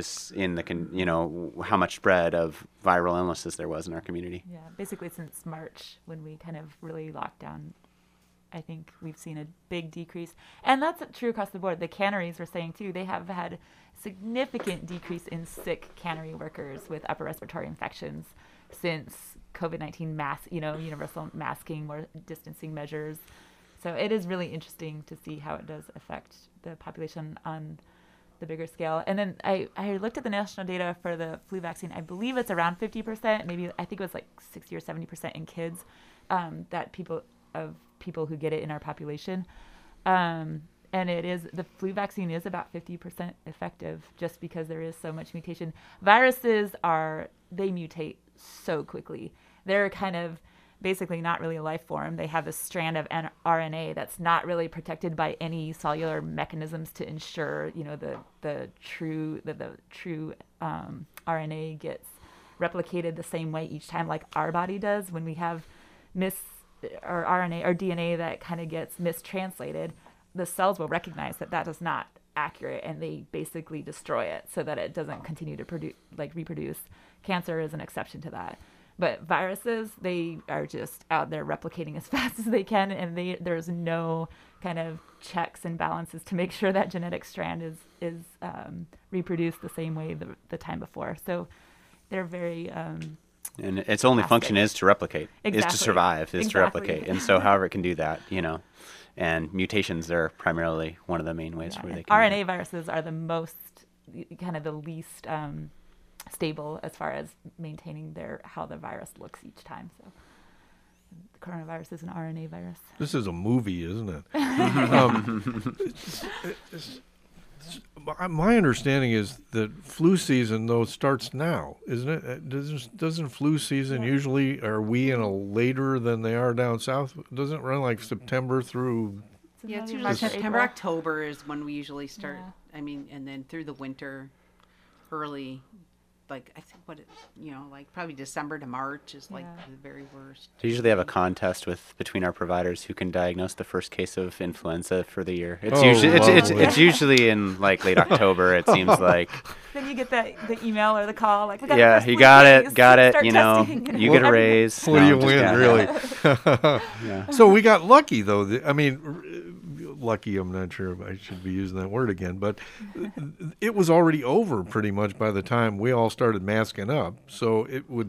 how much spread of viral illnesses there was in our community. Yeah, basically since March, when we kind of really locked down, I think we've seen a big decrease. And that's true across the board. The canneries were saying too, they have had significant decrease in sick cannery workers with upper respiratory infections since COVID-19 universal masking, more distancing measures. So it is really interesting to see how it does affect the population on the bigger scale. And then I looked at the national data for the flu vaccine. I believe it's around 50%, maybe I think it was 60 or 70% in kids, that people who get it in our population. And the flu vaccine is about 50% effective just because there is so much mutation. Viruses they mutate so quickly. They're kind of basically not really a life form. They have a strand of RNA that's not really protected by any cellular mechanisms to ensure, the true RNA gets replicated the same way each time, like our body does. When we have or RNA or DNA that kind of gets mistranslated, the cells will recognize that does not accurate, and they basically destroy it so that it doesn't continue to reproduce. Cancer is an exception to that. But viruses, they are just out there replicating as fast as they can, and there's no kind of checks and balances to make sure that genetic strand is reproduced the same way the time before. So they're very and its only function is to replicate, is Exactly. to survive, is to Exactly. replicate. And so however it can do that, and mutations are primarily one of the main ways where they can do RNA viruses are the most, kind of the least stable as far as maintaining how the virus looks each time. So the coronavirus is an RNA virus. This is a movie, isn't it? My understanding is that flu season, though, starts now, isn't it? Doesn't flu season usually, are we in a later than they are down south? Doesn't it run like September through? Yeah, it's maybe usually March or September, April. October is when we usually start. Yeah. I mean, and then through the winter, early, like I think like probably December to March is like Yeah. the very worst. They usually have a contest between our providers who can diagnose the first case of influenza for the year. It's Oh, usually lovely. it's usually in like late October. It seems like. Then you get the email or the call, like, we got Yeah, the first you flu got case, it. start You testing. you get a raise. What do No, you just win, got it. really? Yeah. So we got lucky, though. Lucky, I'm not sure if I should be using that word again, but it was already over pretty much by the time we all started masking up. So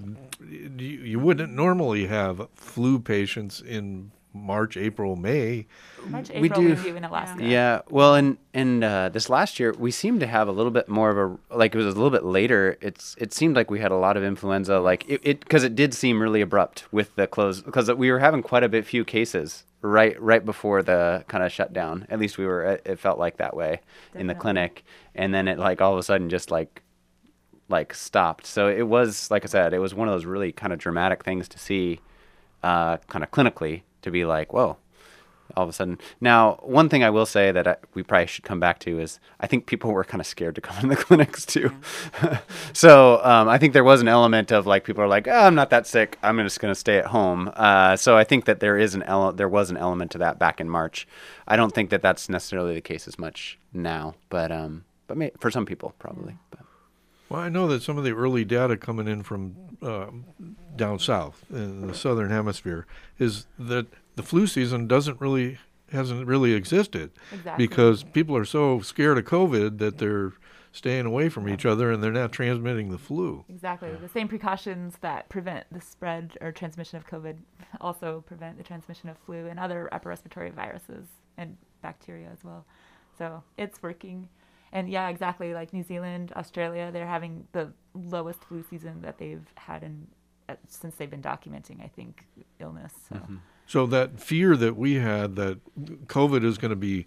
you wouldn't normally have flu patients in March, April, May. March, We April, we do- do in Alaska. Yeah, well, and this last year we seemed to have a little bit more of it was a little bit later. It seemed like we had a lot of influenza, like because it did seem really abrupt with the close, because we were having quite a few cases right before the kind of shutdown. At least it felt like that way in the Definitely. clinic, and then it like all of a sudden just like stopped. So it was, like I said, it was one of those really kind of dramatic things to see, kind of clinically, to be like, whoa. All of a sudden. Now, one thing I will say that we probably should come back to is I think people were kind of scared to come in the clinics too. So I think there was an element of like people are like, oh, I'm not that sick. I'm just going to stay at home. So I think that there was an element to that back in March. I don't think that that's necessarily the case as much now, but for some people probably. But. Well, I know that some of the early data coming in from down south in the southern hemisphere is that the flu season hasn't really existed Exactly. because people are so scared of COVID that they're staying away from each other and they're not transmitting the flu. Exactly. The same precautions that prevent the spread or transmission of COVID also prevent the transmission of flu and other upper respiratory viruses and bacteria as well. So it's working. And yeah, exactly. Like New Zealand, Australia, they're having the lowest flu season that they've had since they've been documenting, I think, illness. So. Mm-hmm. So that fear that we had that COVID is going to be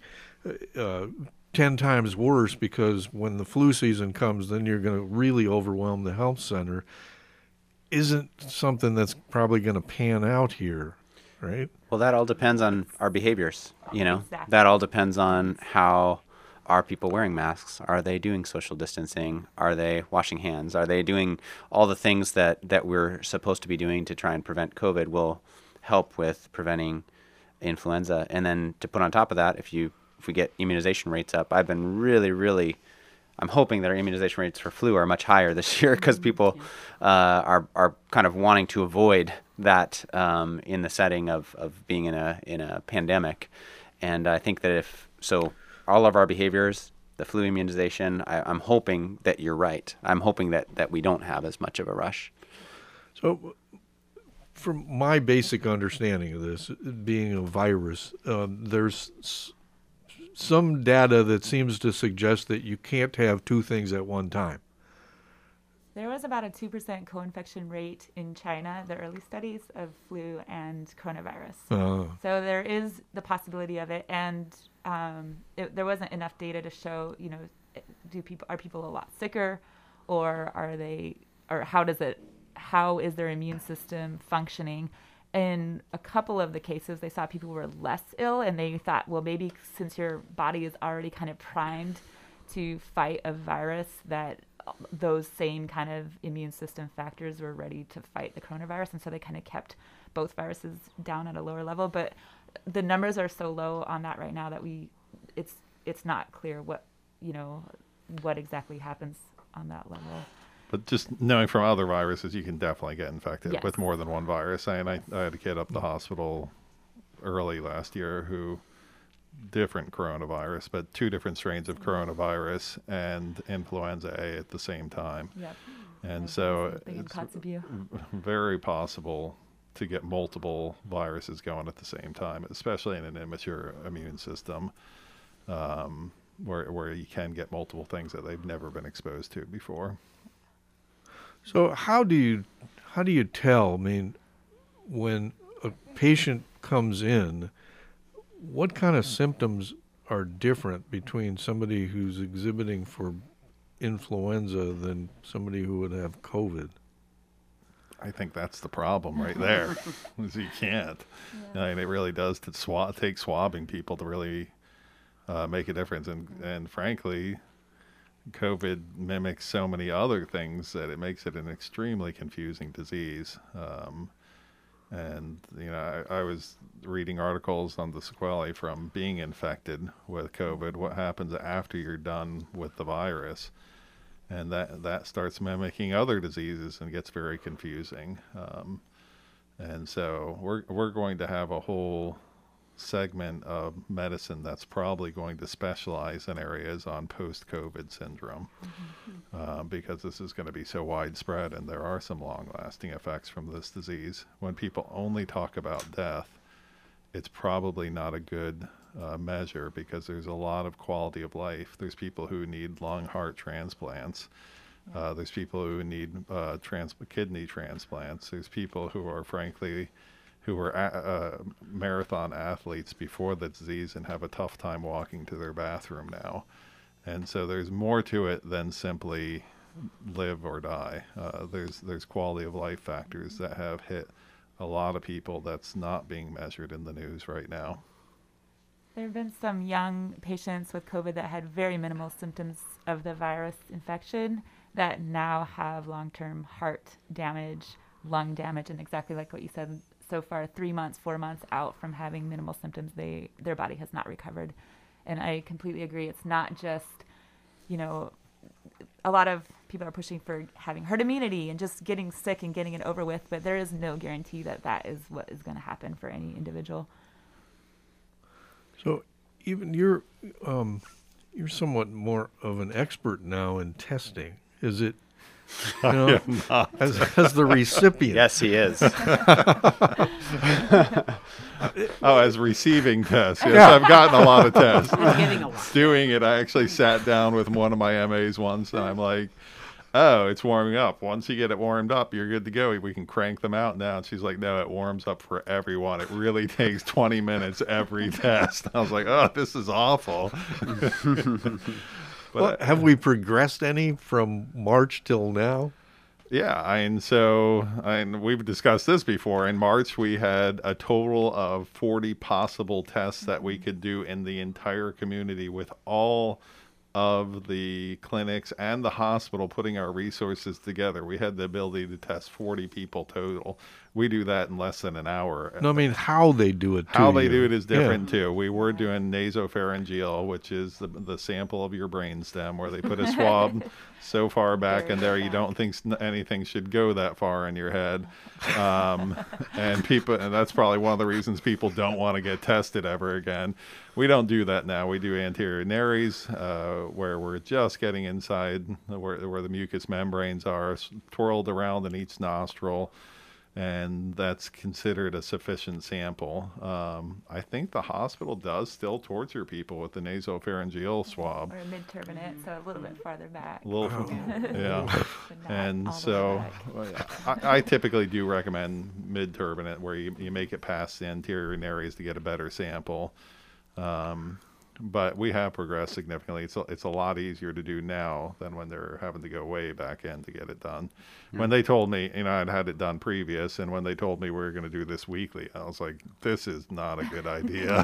10 times worse because when the flu season comes, then you're going to really overwhelm the health center, isn't something that's probably going to pan out here, right? Well, that all depends on our behaviors, Exactly. That all depends on how are people wearing masks? Are they doing social distancing? Are they washing hands? Are they doing all the things that we're supposed to be doing to try and prevent COVID will help with preventing influenza. And then to put on top of that, if we get immunization rates up, I've been really I'm hoping that our immunization rates for flu are much higher this year because people are kind of wanting to avoid that in the setting of being in a pandemic. And I think that all of our behaviors, the flu immunization, I'm hoping that you're right. I'm hoping that we don't have as much of a rush. So from my basic understanding of this, being a virus, there's some data that seems to suggest that you can't have two things at one time. There was about a 2% co-infection rate in China, the early studies of flu and coronavirus. So there is the possibility of it, and there wasn't enough data to show, are people a lot sicker, or how is their immune system functioning? In a couple of the cases, they saw people were less ill, and they thought, well, maybe since your body is already kind of primed to fight a virus, that those same kind of immune system factors were ready to fight the coronavirus, and so they kind of kept both viruses down at a lower level. But the numbers are so low on that right now that it's not clear what what exactly happens on that level. But just knowing from other viruses, you can definitely get infected Yes. with more than one virus. I had a kid up the hospital early last year who different coronavirus, but 2 different strains of coronavirus and influenza A at the same time. Yep. And so Big in it's Kotzebue. very possible to get multiple viruses going at the same time, especially in an immature immune system, where you can get multiple things that they've never been exposed to before. So how do you tell? I mean, when a patient comes in, what kind of symptoms are different between somebody who's exhibiting for influenza than somebody who would have COVID? I think that's the problem right there, is you can't. Yeah. I mean, it really does take swabbing people to really make a difference. And frankly, COVID mimics so many other things that it makes it an extremely confusing disease. And, I was reading articles on the sequelae from being infected with COVID, what happens after you're done with the virus. And that starts mimicking other diseases and gets very confusing. And so we're going to have a whole segment of medicine that's probably going to specialize in areas on post-COVID syndrome, because this is going to be so widespread, and there are some long-lasting effects from this disease. When people only talk about death, it's probably not a good measure, because there's a lot of quality of life. There's people who need lung, heart transplants. There's people who need kidney transplants. There's people who are who were marathon athletes before the disease and have a tough time walking to their bathroom now. And so there's more to it than simply live or die. There's quality of life factors that have hit a lot of people that's not being measured in the news right now. There have been some young patients with COVID that had very minimal symptoms of the virus infection that now have long-term heart damage, lung damage, and exactly like what you said, so far 3 months, 4 months out from having minimal symptoms, their body has not recovered. And I completely agree. It's not just, a lot of people are pushing for having herd immunity and just getting sick and getting it over with, but there is no guarantee that is what is going to happen for any individual. So even you're somewhat more of an expert now in testing. Is it, as the recipient? Yes, he is. As receiving tests. Yes, yeah. I've gotten a lot of tests. Getting a lot. Doing it, I actually sat down with one of my MAs once, and I'm like, oh, it's warming up. Once you get it warmed up, you're good to go. We can crank them out now. And she's like, no, it warms up for everyone. It really takes 20 minutes every test. I was like, oh, this is awful. Well, have we progressed any from March till now? Yeah, we've discussed this before. In March, we had a total of 40 possible tests that we could do in the entire community, with all of the clinics and the hospital putting our resources together. We had the ability to test 40 people total. We do that in less than an hour. No, I mean how they do it. How they do it is different too. We were doing nasopharyngeal, which is the sample of your brainstem, where they put a swab so far back in there you don't think anything should go that far in your head. And that's probably one of the reasons people don't want to get tested ever again. We don't do that now. We do anterior nares, where we're just getting inside where the mucous membranes are, twirled around in each nostril, and that's considered a sufficient sample. I think the hospital does still torture people with the nasopharyngeal swab. Or mid-turbinate, so a little bit farther back. Yeah. And so I typically do recommend mid-turbinate, where you make it past the anterior nares to get a better sample. But we have progressed significantly. It's a lot easier to do now than when they're having to go way back in to get it done. Mm-hmm. When they told me, I'd had it done previous, and when they told me we were going to do this weekly, I was like, this is not a good idea.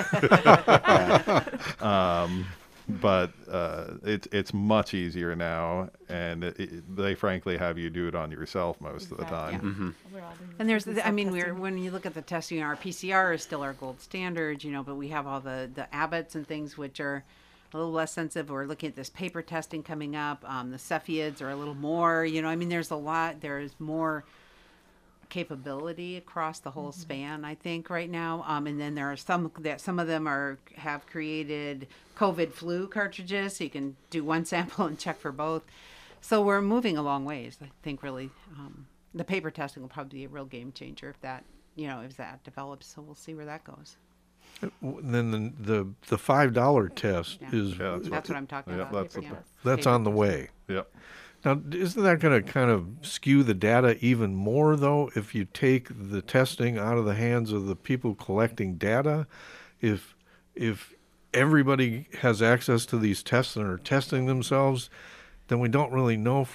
But it's much easier now, and they frankly have you do it on yourself most of the time. Yeah. Mm-hmm. And there's, when you look at the testing, our PCR is still our gold standard, but we have all the Abbotts and things which are a little less sensitive. We're looking at this paper testing coming up. The Cepheids are a little more, I mean, there's more capability across the whole span, I think, right now. And then there are some of them have created COVID flu cartridges, so you can do one sample and check for both. So we're moving a long ways. I think really the paper testing will probably be a real game changer if that develops. So we'll see where that goes. Then the $5 test Yeah. is That's what I'm talking about. that's on the way. Yep. Now, isn't that going to kind of skew the data even more, though, if you take the testing out of the hands of the people collecting data? If everybody has access to these tests and are testing themselves, then we don't really know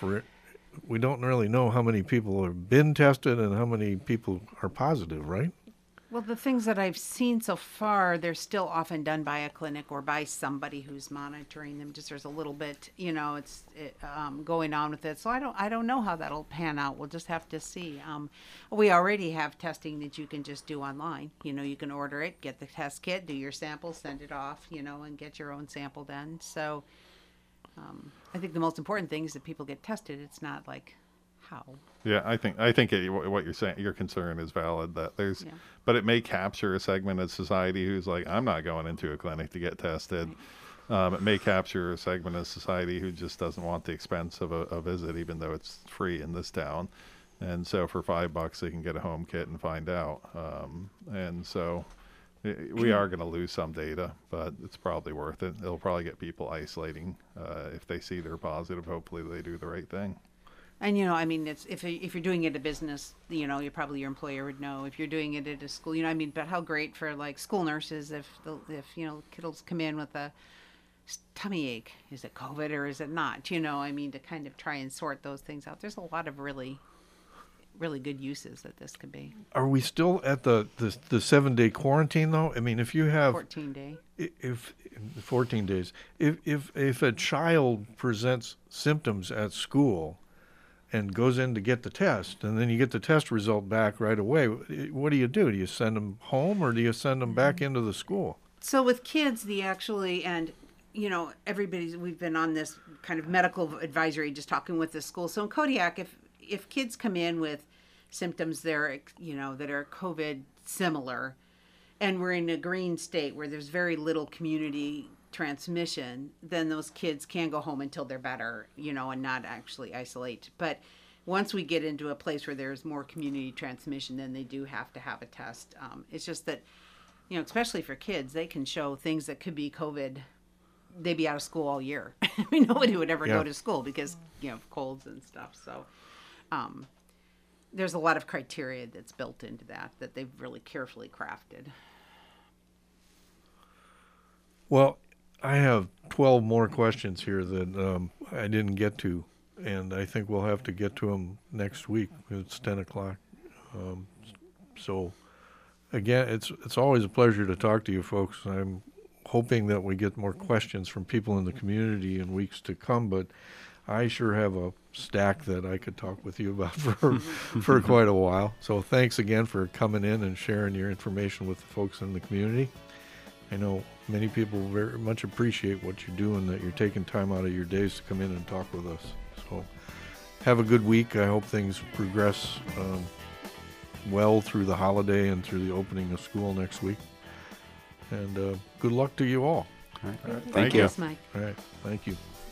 how many people have been tested and how many people are positive, right? Well, the things that I've seen so far, they're still often done by a clinic or by somebody who's monitoring them. Just there's a little bit, going on with it. So I don't know how that'll pan out. We'll just have to see. We already have testing that you can just do online. You can order it, get the test kit, do your sample, send it off, and get your own sample done. So I think the most important thing is that people get tested. It's not like how. Yeah, I think what you're saying, your concern is valid. But it may capture a segment of society who's like, I'm not going into a clinic to get tested. Right. It may capture a segment of society who just doesn't want the expense of a visit, even though it's free in this town. And so for $5, they can get a home kit and find out. And so we are going to lose some data, but it's probably worth it. It'll probably get people isolating. If they see they're positive, hopefully they do the right thing. And I mean, it's if you're doing it at a business, your employer would know. If you're doing it at a school, but how great for like school nurses if kiddos come in with a tummy ache, is it COVID or is it not? To kind of try and sort those things out. There's a lot of really, really good uses that this could be. Are we still at the 7-day quarantine though? I mean, if you have 14-day, if 14 days, if a child presents symptoms at school and goes in to get the test, and then you get the test result back right away, what do? Do you send them home or do you send them back into the school? So with kids, we've been on this kind of medical advisory, just talking with the school. So in Kodiak, if kids come in with symptoms that are COVID similar, and we're in a green state where there's very little community transmission, then those kids can go home until they're better, and not actually isolate. But once we get into a place where there's more community transmission, then they do have to have a test. It's just that, especially for kids, they can show things that could be COVID. They'd be out of school all year. I mean, nobody would ever go to school because, of colds and stuff. So there's a lot of criteria that's built into that they've really carefully crafted. Well, I have 12 more questions here that I didn't get to, and I think we'll have to get to them next week. It's 10 o'clock. So, again, it's always a pleasure to talk to you folks. I'm hoping that we get more questions from people in the community in weeks to come, but I sure have a stack that I could talk with you about for quite a while. So thanks again for coming in and sharing your information with the folks in the community. I know many people very much appreciate what you do and that you're taking time out of your days to come in and talk with us. So have a good week. I hope things progress well through the holiday and through the opening of school next week. And good luck to you all. All right. Thank you. Thanks, Mike. All right. Thank you.